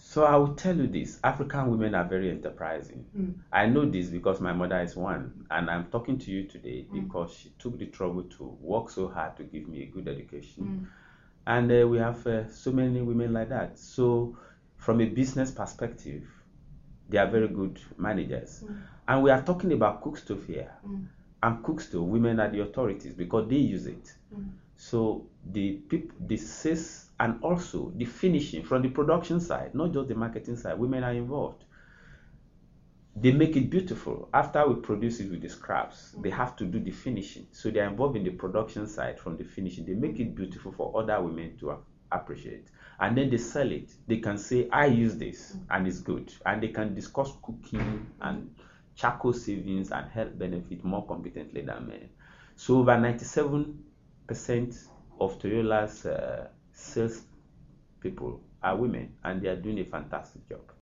So I will tell you this, African women are very enterprising. I know this because my mother is one, and I'm talking to you today because she took the trouble to work so hard to give me a good education. And we have so many women like that. So from a business perspective, they are very good managers. And we are talking about Cookstove here. And Cookstove, women are the authorities because they use it. So the people, the sales, and also the finishing from the production side, not just the marketing side, women are involved. They make it beautiful. After we produce it with the scraps, they have to do the finishing. So they are involved in the production side from the finishing. They make it beautiful for other women to appreciate. And then they sell it. They can say, I use this and it's good. And they can discuss cooking and charcoal savings and health benefit more competently than men. So over 97% of Toyola's sales people are women, and they are doing a fantastic job.